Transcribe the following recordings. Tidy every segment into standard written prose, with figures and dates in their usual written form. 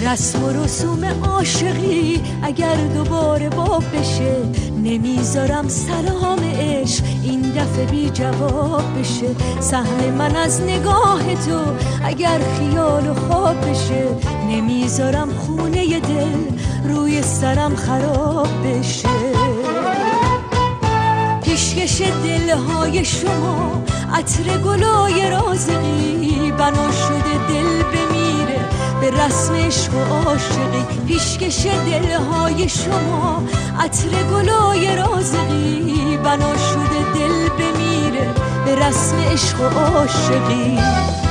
رسم و رسوم عاشقی اگر دوباره باب بشه، نمیذارم سلام عشق این دفعه بی جواب بشه. صحن من از نگاه تو اگر خیال و خواب بشه، نمیذارم خونه دل روی سرم خراب بشه. پیشکش دلهای شما عطر گلای رازقی، بنا شده دل بمیره به رسم عشق و عاشقی. پیشکش دلهای شما عطر گلای رازقی، بنا شده دل بمیره به رسم عشق و عاشقی.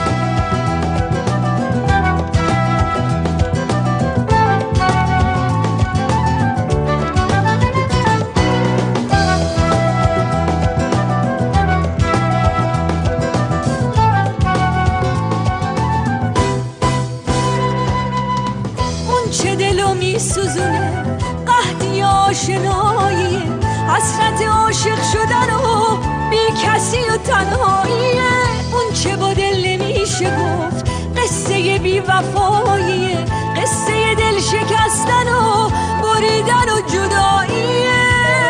سوزونه قحطی آشناییه، حسرت عاشق شدن و بی کسی و تنهاییه. اون چه با دل نمیشه گفت قصه بی وفاییه، قصه دل شکستن و بریدن و جداییه.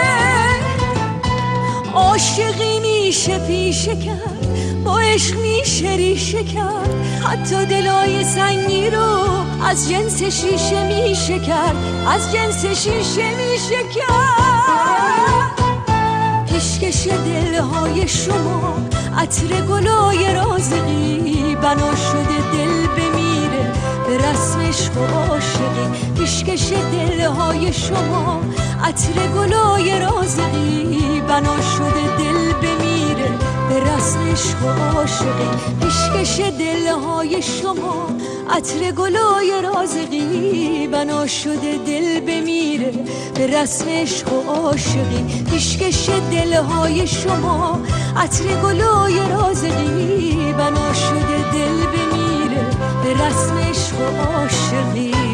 عاشقی میشه پیشه کرد، با عشق میشه ریشه کرد، حتی دلای سنگی رو از جنس شیشه میشه کرد، از جنس شیشه میشه کرد. پیشکش دلهای شما عطر گلای رازقی، بنا شده دل بمیره به رسم عشق و عاشقی. پیشکش دلهای شما عطر گلای رازقی، بنا شده دل بمیره به رسم عشق و عاشقی. پیشکش دلهای شما عطر گلای رازقی، بنا شده دل بمیره به رسم عشق و عاشقی. پیشکش دلهای شما عطر گلای رازقی، بنا شده دل بمیره به رسم عشق و عاشقی.